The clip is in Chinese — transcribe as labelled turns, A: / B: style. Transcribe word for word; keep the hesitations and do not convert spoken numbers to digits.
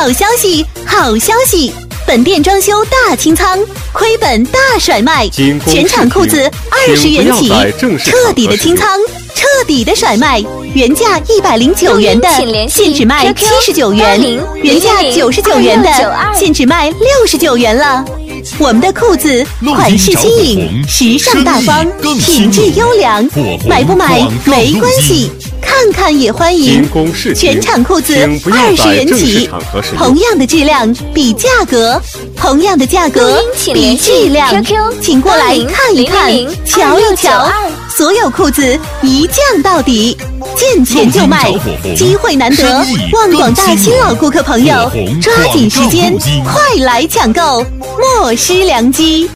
A: 好消息，好消息！本店装修大清仓，亏本大甩卖，全场裤子二十元起，彻底的清仓，彻底的甩卖，原价一百零九元的，现只卖七十九元；原价九十九元的，现只卖六十九元了。我们的裤子款式新颖，时尚大方，品质优良，买不买没关系。看看也欢迎，全场裤子二十元起，同样的质量比价格，同样的价格比质量，请过来看一看，瞧一瞧，所有裤子一降到底，见钱就卖，机会难得，望广大新老顾客朋友抓紧时间，快来抢购，莫失良机。